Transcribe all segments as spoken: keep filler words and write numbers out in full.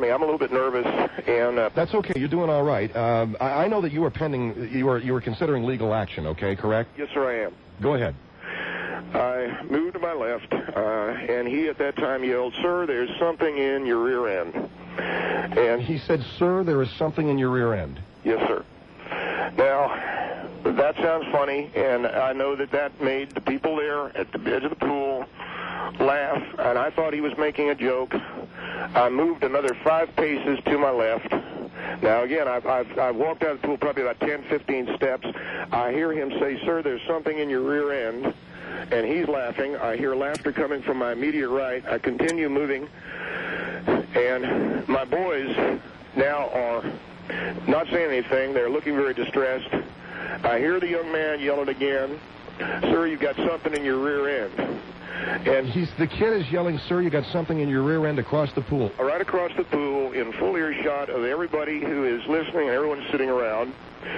me. I'm a little bit nervous, and uh, that's okay. You're doing all right. Um, I, I know that you were pending, you were you were considering legal action. Okay, correct? Yes, sir, I am. Go ahead. I moved to my left, uh, and he at that time yelled, "Sir, there's something in your rear end." And he said, "Sir, there is something in your rear end." Yes, sir. Now, that sounds funny, and I know that that made the people there at the edge of the pool laugh, and I thought he was making a joke. I moved another five paces to my left. Now, again, I've, I've, I've walked out of the pool probably about ten, fifteen steps. I hear him say, "Sir, there's something in your rear end." And he's laughing. I hear laughter coming from my immediate right. I continue moving, and my boys now are not saying anything. They're looking very distressed. I hear the young man yelling again, "Sir, you've got something in your rear end." And he's the kid is yelling, "Sir, you got something in your rear end," across the pool. Right across the pool, in full earshot of everybody who is listening and everyone sitting around.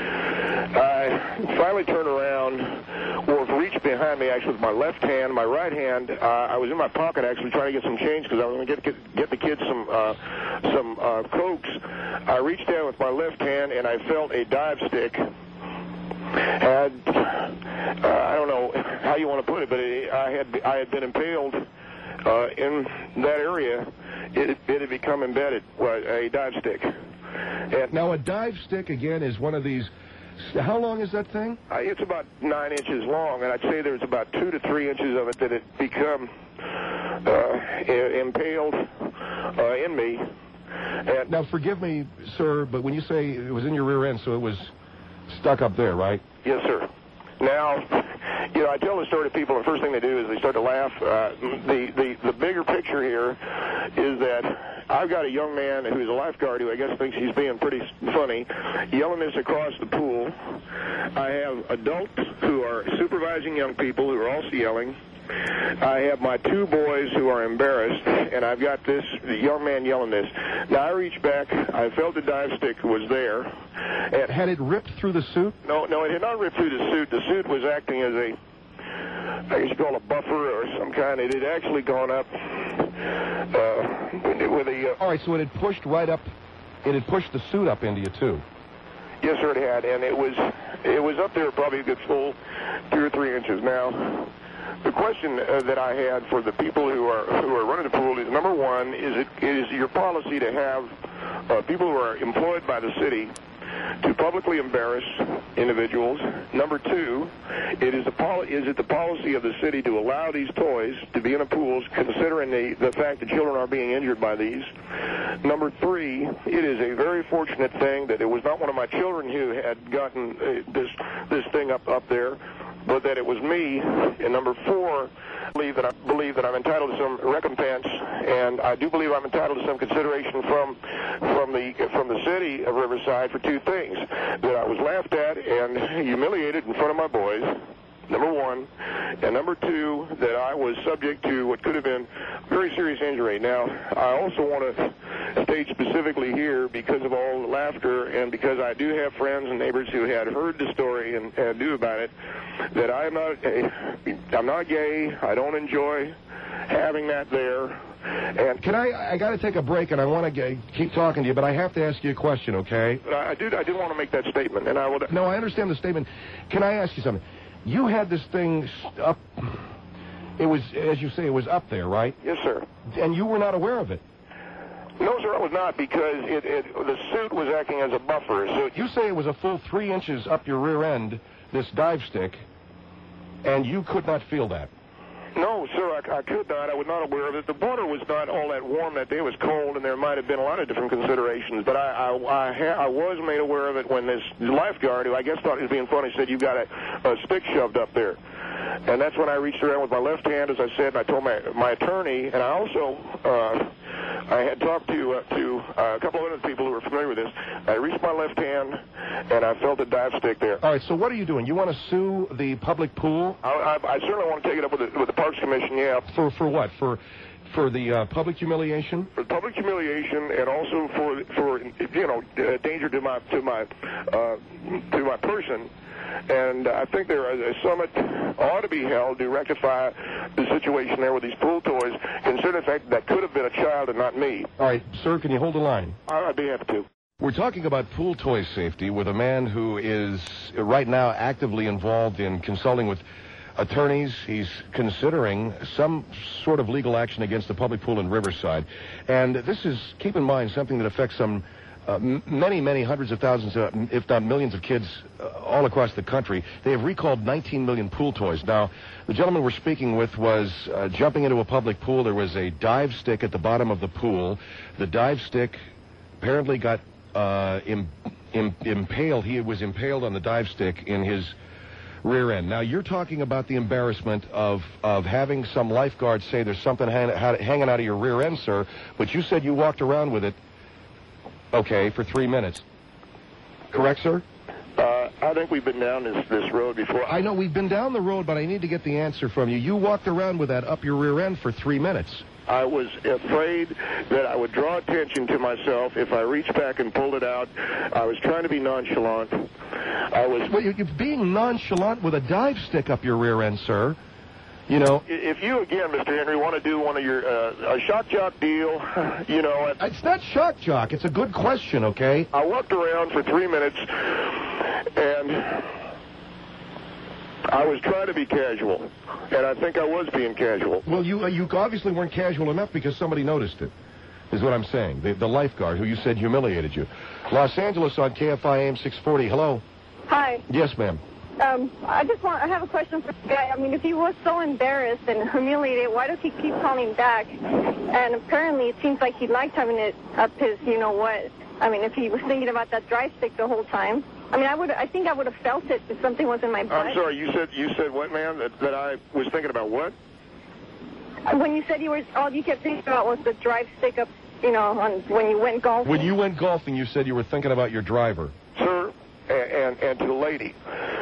I finally turned around, or reached behind me actually with my left hand. My right hand, uh, I was in my pocket actually trying to get some change because I was going to get, get get the kids some uh, some uh, Cokes. I reached down with my left hand and I felt a dive stick. Had uh, I don't know how you want to put it, but it, I had I had been impaled uh, in that area. It, it had become embedded, well, a dive stick. And now, a dive stick, again, is one of these... How long is that thing? Uh, it's about nine inches long, and I'd say there's about two to three inches of it that had become uh, impaled uh, in me. And now, forgive me, sir, but when you say it was in your rear end, so it was stuck up there, right? Yes, sir. Now, you know, I tell the story to people, and the first thing they do is they start to laugh. Uh, the, the, the bigger picture here is that I've got a young man who's a lifeguard who I guess thinks he's being pretty funny, yelling this across the pool. I have adults who are supervising young people who are also yelling. I have my two boys who are embarrassed, and I've got this young man yelling this. Now, I reached back. I felt the dive stick was there. And had it ripped through the suit? No, no, it had not ripped through the suit. The suit was acting as a, I guess you call it a buffer or some kind. It had actually gone up uh, with a... Uh, All right, so it had pushed right up, it had pushed the suit up into you, too. Yes, sir, it had, and it was, it was up there probably a good full two or three inches. Now, the question uh, that I had for the people who are who are running the pool is, number one, is it is your policy to have uh, people who are employed by the city to publicly embarrass individuals? Number two, it is, the poli- is it the policy of the city to allow these toys to be in the pools, considering the, the fact that children are being injured by these? Number three, it is a very fortunate thing that it was not one of my children who had gotten uh, this this thing up, up there, but that it was me. And number four, I believe that I believe that I'm entitled to some recompense, and I do believe I'm entitled to some consideration from from the from the city of Riverside for two things: that I was laughed at and humiliated in front of my boys, number one, and number two, that I was subject to what could have been very serious injury. Now, I also want to state specifically here, because of all the laughter and because I do have friends and neighbors who had heard the story and, and knew about it, that I'm not, I'm not gay. I don't enjoy having that there. And can I? I got to take a break, and I want to keep talking to you, but I have to ask you a question, okay? But I, I did. I did want to make that statement, and I would. No, I understand the statement. Can I ask you something? You had this thing up. It was, as you say, it was up there, right? Yes, sir. And you were not aware of it. No, sir, I was not, because it, it, the suit was acting as a buffer. So you say it was a full three inches up your rear end, this dive stick, and you could not feel that. No, sir, I, I could not. I was not aware of it. The water was not all that warm that day. It was cold, and there might have been a lot of different considerations. But I I, I, ha- I was made aware of it when this lifeguard, who I guess thought he was being funny, said, "You've got a, a stick shoved up there." And that's when I reached around with my left hand, as I said, and I told my my attorney, and I also uh, I had talked to uh, to uh, a couple of other people who were familiar with this. I reached my left hand, and I felt a dive stick there. All right, so what are you doing? You want to sue the public pool? I, I, I certainly want to take it up with the, with the Parks Commission, yeah. For for what? For For the uh, public humiliation? For public humiliation, and also for for you know uh, danger to my to my uh, to my person. And I think there a summit ought to be held to rectify the situation there with these pool toys, considering the fact that could have been a child and not me. All right, sir, can you hold the line? I'd be happy to. We're talking about pool toy safety with a man who is right now actively involved in consulting with attorneys. He's considering some sort of legal action against the public pool in Riverside. And this is, keep in mind, something that affects some uh, m- many, many hundreds of thousands, uh, if not millions of kids uh, all across the country. They have recalled nineteen million pool toys. Now, the gentleman we're speaking with was uh, jumping into a public pool. There was a dive stick at the bottom of the pool. The dive stick apparently got uh, im- im- impaled. He was impaled on the dive stick in his rear end. Now, you're talking about the embarrassment of, of having some lifeguard say there's something hang, hanging out of your rear end, sir, but you said you walked around with it, okay, for three minutes. Correct, sir? Uh, I think we've been down this, this road before. I know we've been down the road, but I need to get the answer from you. You walked around with that up your rear end for three minutes. I was afraid that I would draw attention to myself if I reached back and pulled it out. I was trying to be nonchalant. I was... Well, you're being nonchalant with a dive stick up your rear end, sir. You know... If you, again, Mister Henry, want to do one of your... Uh, a shock jock deal, you know... It's not shock jock. It's a good question, okay? I walked around for three minutes, and... I was trying to be casual, and I think I was being casual. Well, you uh, you obviously weren't casual enough because somebody noticed it, is what I'm saying. The, the lifeguard who you said humiliated you. Los Angeles on K F I A M six forty. Hello? Hi. Yes, ma'am. Um, I just want, I have a question for the guy. I mean, if he was so embarrassed and humiliated, why does he keep calling back? And apparently it seems like he liked having it up his, you know what. I mean, if he was thinking about that dry stick the whole time. I mean, I would. I think I would have felt it if something was in my butt. I'm sorry. You said you said what, ma'am? That, that I was thinking about what? When you said you were, all you kept thinking about was the drive stick up, you know, on when you went golfing. When you went golfing, you said you were thinking about your driver. Sir, and and, and to the lady,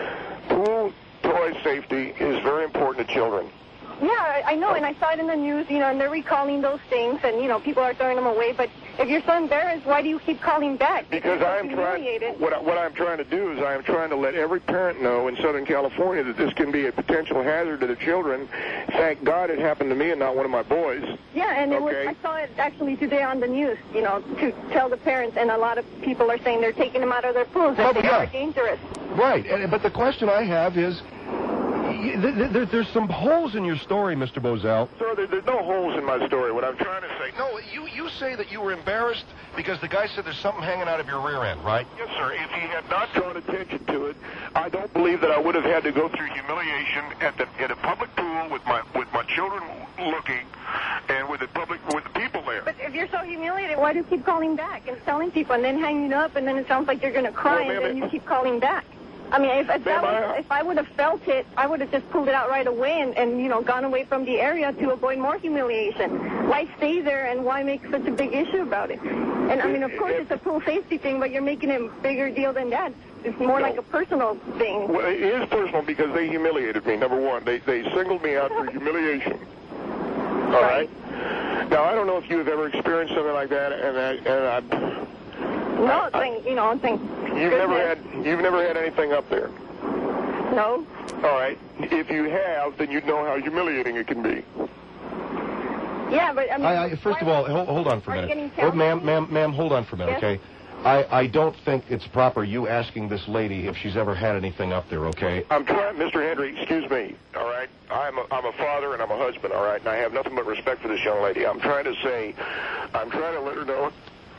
pool toy safety is very important to children. Yeah, I, I know, and I saw it in the news, you know, and they're recalling those things, and, you know, people are throwing them away. But if you're so embarrassed, why do you keep calling back? Because I am trying, what, I, what I'm trying to do is I am trying to let every parent know in Southern California that this can be a potential hazard to the children. Thank God it happened to me and not one of my boys. Yeah, and it okay. was, I saw it actually today on the news, you know, to tell the parents, and a lot of people are saying they're taking them out of their pools, that Oh, they yeah. are dangerous. Right, and, but the question I have is, There, there, there's some holes in your story, Mister Bozell. Sir, there, there's no holes in my story. What I'm trying to say... No, you, you say that you were embarrassed because the guy said there's something hanging out of your rear end, right? Yes, sir. If he had not drawn attention to it, I don't believe that I would have had to go through humiliation at the at a public pool with my with my children looking, and with the public with the people there. But if you're so humiliated, why do you keep calling back and telling people, and then hanging up, and then it sounds like you're going to cry, Well, and then ma'am, you keep calling back? I mean, if, if, that was, if I would have felt it, I would have just pulled it out right away and, and, you know, gone away from the area to avoid more humiliation. Why stay there and why make such a big issue about it? And, I mean, of course, it's a pool safety thing, but you're making it a bigger deal than that. It's more No. like a personal thing. Well, it is personal because they humiliated me, number one. They they singled me out for humiliation. All right? Now, I don't know if you have ever experienced something like that, and I... And I No, thank, you know, thank You've never had you've never had anything up there. No. All right. If you have, then you'd know how humiliating it can be. Yeah, but I mean, I, I, first of all, hold, hold on for a Are you minute. getting Oh, ma'am, ma'am, ma'am, hold on for a minute, Yes? okay? I, I don't think it's proper you asking this lady if she's ever had anything up there, okay? I'm trying, Mister Henry, excuse me, all right? I'm a, I'm a father and I'm a husband, all right? And I have nothing but respect for this young lady. I'm trying to say, I'm trying to let her know.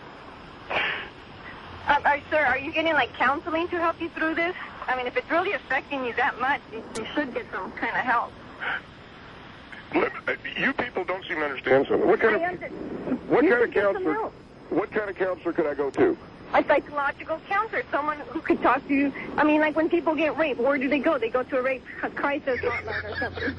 Uh, are, sir, are you getting, like, counseling to help you through this? I mean, if it's really affecting you that much, you, you should get some kind of help. Look, you people don't seem to understand something. What kind I of, under- what you kind of should get some counselor, help. what kind of counselor could I go to? A psychological counselor, someone who could talk to you. I mean, like when people get raped, where do they go? They go to a rape crisis hotline or something.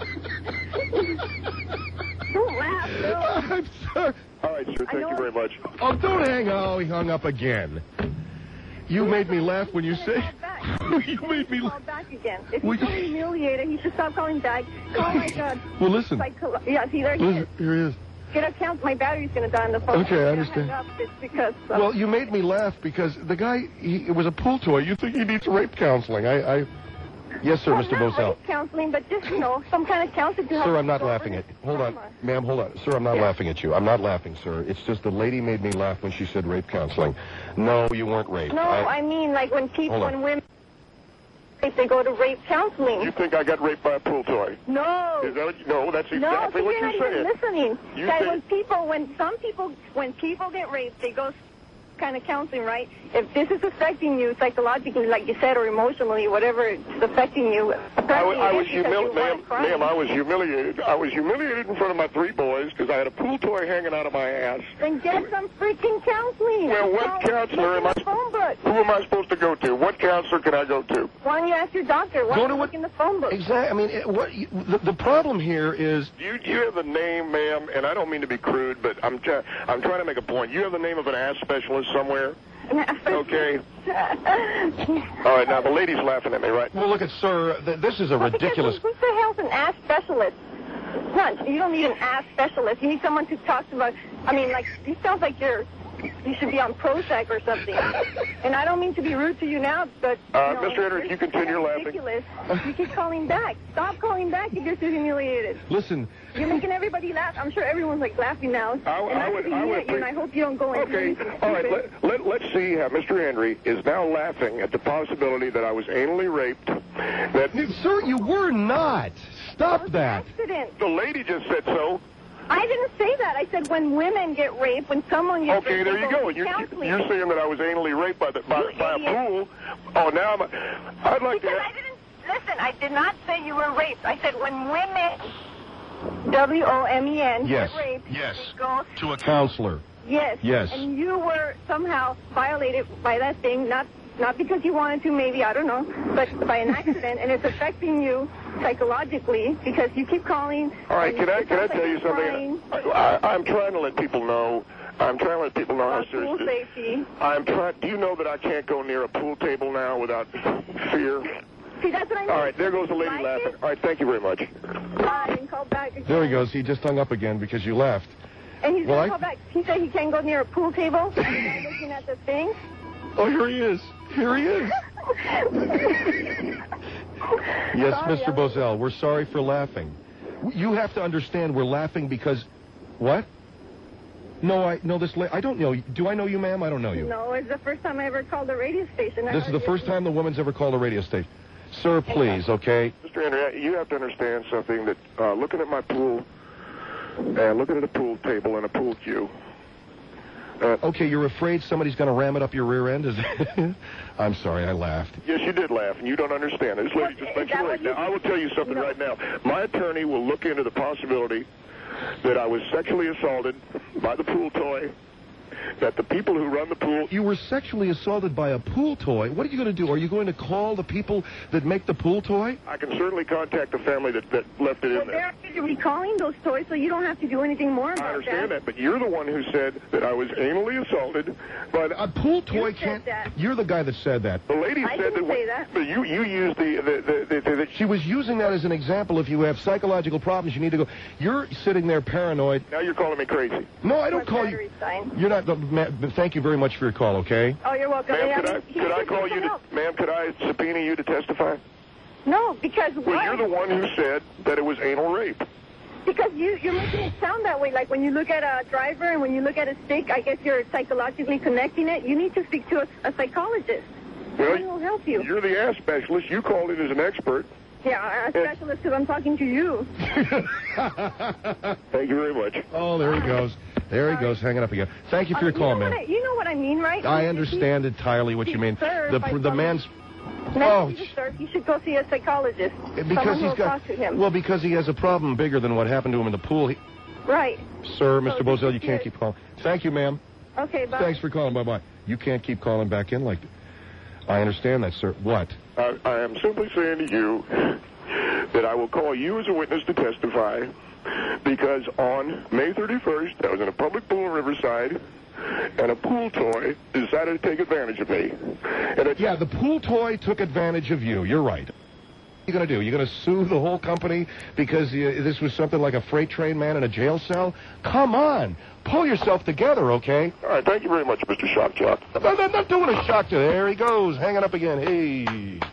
Don't laugh, Bill. I'm sorry. All right, sir, thank you very much. Oh, don't hang on. Oh, he hung up again. You made me laugh when you say... you made me Call laugh. back again. If Would he's so you- humiliated, he should stop calling back. Call like a... Well, listen. Psycho- yeah, see, there he Listen, is. here he is. get a count. My battery's going to die on the phone. Okay, I I'm understand. hang up. It's because. Uh, Well, you made me laugh because the guy, he, it was a pool toy. You think he needs rape counseling? I, I yes, sir, well, Mister not Bozell. rape counseling, but just you know, some kind of counseling to help. Sir, I'm not people laughing at over you. Hold on. trauma. Ma'am, hold on. Sir, I'm not Yeah. laughing at you. I'm not laughing, sir. It's just the lady made me laugh when she said rape counseling. No, you weren't raped. No, I, I mean like when people, Hold on. when women, if they go to rape counseling. You think I got raped by a pool toy? No. Is that what you, no, that's No, exactly so what you're not you even said. listening. You Guys, think- when people, when some people, when people get raped, they go kind of counseling, right? If this is affecting you psychologically, like you said, or emotionally, whatever it's affecting you, I was, apparently I it was is because you humiliated, ma'am, weren't crying. ma'am, I was humiliated. I was humiliated in front of my three boys because I had a pool toy hanging out of my ass. Then get some freaking counseling. Well, what Call- counselor look am I in the phone book. Who am I supposed to go to? What counselor can I go to? Why don't you ask your doctor? Why Go don't to you what- look in the phone book? Exactly. I mean, it, what, you, the, the problem here is You you have the name, ma'am, and I don't mean to be crude, but I'm try, I'm trying to make a point. You have the name of an ass specialist somewhere. Okay. All right, now the lady's laughing at me, right? well, look at sir. Th- this is a Well, because ridiculous. Who the hell's an ass specialist? Not, you don't need an ass specialist. You need someone who talks about. I mean, like, you sounds like you're. You should be on Prozac or something. And I don't mean to be rude to you now, but. Uh, you know, Mister Hendrick, you continue it's laughing. ridiculous. You keep calling back. Stop calling back if you're too humiliated. Listen, You're making everybody laugh. I'm sure everyone's like laughing now. I- and I not would- to be I mean would at you, and I hope you don't go into Okay, anything all right, stupid. let, let, let's see how Mister Henry is now laughing at the possibility that I was anally raped. That sir, you were not. Stop It was an that. accident. the lady just said so. I didn't say that. I said when women get raped, when someone gets Okay, raped, there they you go go. to You're, counseling. you're saying that I was anally raped by, the, by, You by a idiot. pool. Oh, now I'm, I'd like Because to... I didn't, listen, I did not say you were raped. I said when women, W O M E N, Yes. get raped, Yes. they go, To a counselor. yes. Yes. And you were somehow violated by that thing, not not because you wanted to, maybe, I don't know, but by an accident, and it's affecting you psychologically because you keep calling. All right, and can I it can I sounds like tell you you're crying something? I, I, I'm trying to let people know. I'm trying to let people know how about pool serious it is. safety. I'm trying. Do you know that I can't go near a pool table now without fear? See, that's what I mean. All right, there goes the lady Like laughing. it? All right, thank you very much. Bye, and call back again. There he goes. He just hung up again because you left. And he's Well, going I- to call back. He said he can't go near a pool table. And the guy looking at the thing. Oh, here he is. Here he is. Yes, Sorry, Mister I was- Bozell, we're sorry for laughing. You have to understand we're laughing because... What? No, I no this. La- I don't know. Do I know you, ma'am? I don't know you. No, it's the first time I ever called a radio station. I This is heard the first you. time the woman's ever called a radio station. Sir, please, okay? Mister Henry, you have to understand something that uh, looking at my pool and looking at a pool table and a pool cue. Uh, Okay, you're afraid somebody's going to ram it up your rear end? Is I'm sorry, I laughed. Yes, you did laugh, and you don't understand. This lady What- just is mentioned that right what you- now. I will tell you something No. right now. My attorney will look into the possibility that I was sexually assaulted by the pool toy, that the people who run the pool... You were sexually assaulted by a pool toy. What are you going to do? Are you going to call the people that make the pool toy? I can certainly contact the family that, that left it Well, in there. they're recalling those toys, so you don't have to do anything more about I understand that, but you're the one who said that I was anally assaulted by the... A pool toy You said can't... that. You're the guy that said that. The lady I said didn't that... say that. But you, you used the... the, the, the, the She was using that as an example. If you have psychological problems, you need to go... You're sitting there paranoid. now you're calling me crazy. No, I My don't call you... battery's dying. You're not... ma- Thank you very much for your call, okay? Oh, you're welcome. Ma'am, Yeah, could I, mean, he could I should call get you some to... help. Ma'am, could I subpoena you to testify? No, because Well, why? you're the one who said that it was anal rape. Because you, you're making it sound that way. Like when you look at a driver and when you look at a stick, I guess you're psychologically connecting it. You need to speak to a, a psychologist. Well, Someone will help you. You're the ass specialist. You called in as an expert. Yeah, a specialist because I'm talking to you. Thank you very much. Oh, there he goes. There he goes, hanging up again. Thank you for your Uh, call, you know man. what I, you know what I mean, right? I You- understand entirely what you mean. Sir, The by the someone- man's... Mentally Oh, disturbed. You should go see a psychologist. because Someone he's will got... talk to him. Well, because he has a problem bigger than what happened to him in the pool. He, right. sir, Mister So Bozell, you this is can't good. keep calling. Thank you, ma'am. Okay, bye. Thanks for calling. Bye-bye. You can't keep calling back in like that. I understand that, sir. What? I, I am simply saying to you that I will call you as a witness to testify because on May thirty-first, I was in a public pool in Riverside, and a pool toy decided to take advantage of me. And it, Yeah, the pool toy took advantage of you. You're right. you going to do? You going to sue the whole company because you, this was something like a freight train man in a jail cell? Come on. Pull yourself together, okay? All right, thank you very much, Mister Shock Jock. I'm not doing a shock to there. He goes, hanging up again. Hey.